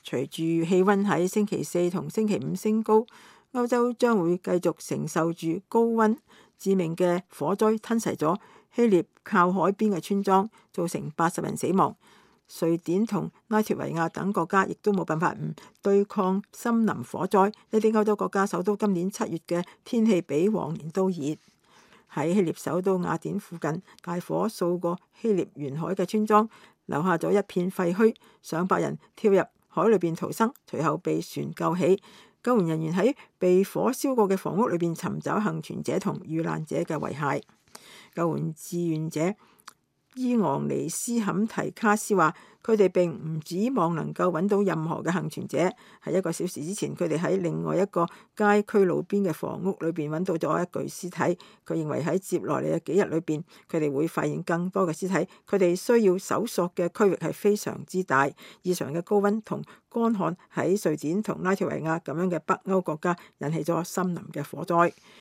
隨住氣温喺星期四同星期五升高，歐洲將會繼續承受住高温。致命嘅火災吞噬咗希臘靠海邊嘅村莊，造成80人死亡。瑞典同拉脫維亞等國家亦都冇辦法唔對抗森林火災。呢啲歐洲國家首都今年7月嘅天氣比往年都熱。喺希臘首都雅典附近，大火掃過希臘沿海嘅村莊，留下咗一片廢墟，上百人跳入海裏邊逃生，隨後被船救起。救援人員喺被火燒過嘅房屋裏邊尋找幸存者同遇難者嘅遺骸。救援志願者伊昂尼斯坎提卡斯話：佢哋並唔指望能夠揾到任何嘅幸存者。喺1個小時之前，佢哋喺另外一個街區路邊嘅房屋裏邊揾到咗一具屍體。佢認為喺接落嚟嘅幾日裏邊，佢哋會發現更多嘅屍體。佢哋需要搜索嘅區域係非常之大。異常嘅高温同乾旱喺瑞典同拉脫維亞咁樣嘅北歐國家引起咗森林嘅火災。